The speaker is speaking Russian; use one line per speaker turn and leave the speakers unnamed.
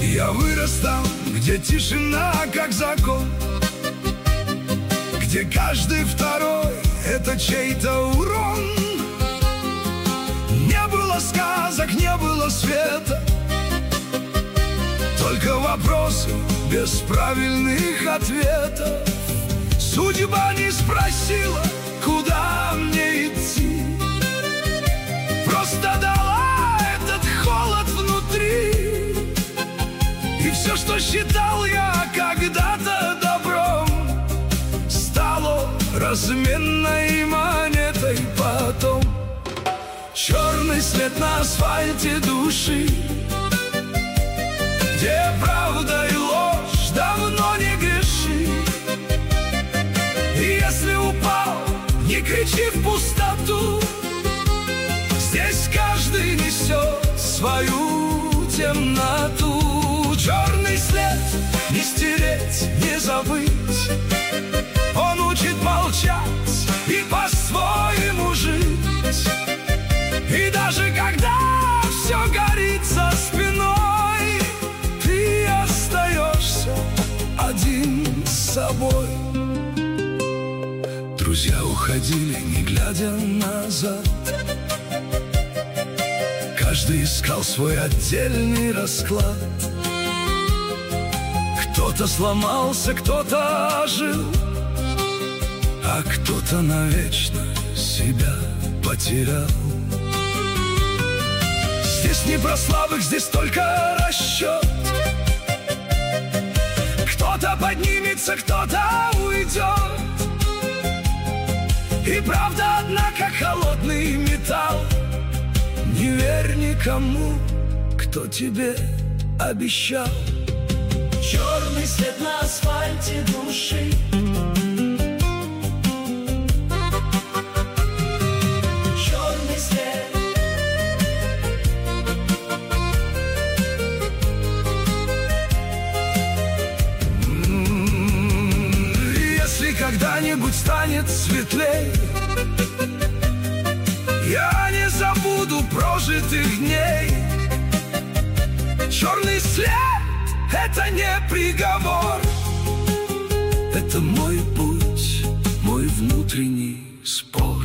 Я вырос там, где тишина как закон, где каждый второй — это чей-то урон. Не было сказок, не было света, только вопросы без правильных ответов. Судьба не спросила, куда мне идти, просто дала этот холод внутри. И все, что считал я когда-то добром, стало разменной монетой потом. Черный след на асфальте души, где правда и ложь давно не грешит. И если упал, не кричи в пустоту, здесь каждый несет свою темноту. Черный след не стереть, не забыть, он учит молчать и по-своему жить. И даже когда все горит за спиной, ты остаешься один с собой. Друзья уходили, не глядя назад, каждый искал свой отдельный расклад. Кто-то сломался, кто-то ожил, а кто-то навечно себя потерял. Здесь не про слабых, здесь только расчет. Кто-то поднимется, кто-то уйдет. И правда одна, как холодный металл. Не верь никому, кто тебе обещал.
Черный след на асфальте души, черный след.
Если когда-нибудь станет светлей, я не забуду прожитых дней. Черный след — это не приговор, это мой путь, мой внутренний спор.